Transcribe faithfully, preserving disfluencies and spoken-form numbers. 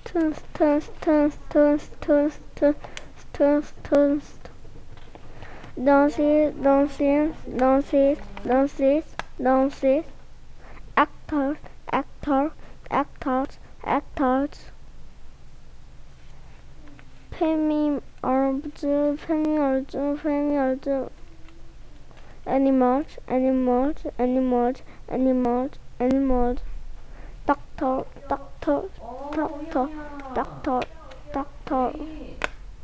Toast, toast, toast, toast, toast, toast, toast, toast. Dances, dances, dances, dances, dances. Actors, actors, actors, actors. Family herbs, family herbs, family herbs. Animals, animals, animals, animals, animals. Doctor, doctor, doctor, doctor, doctor.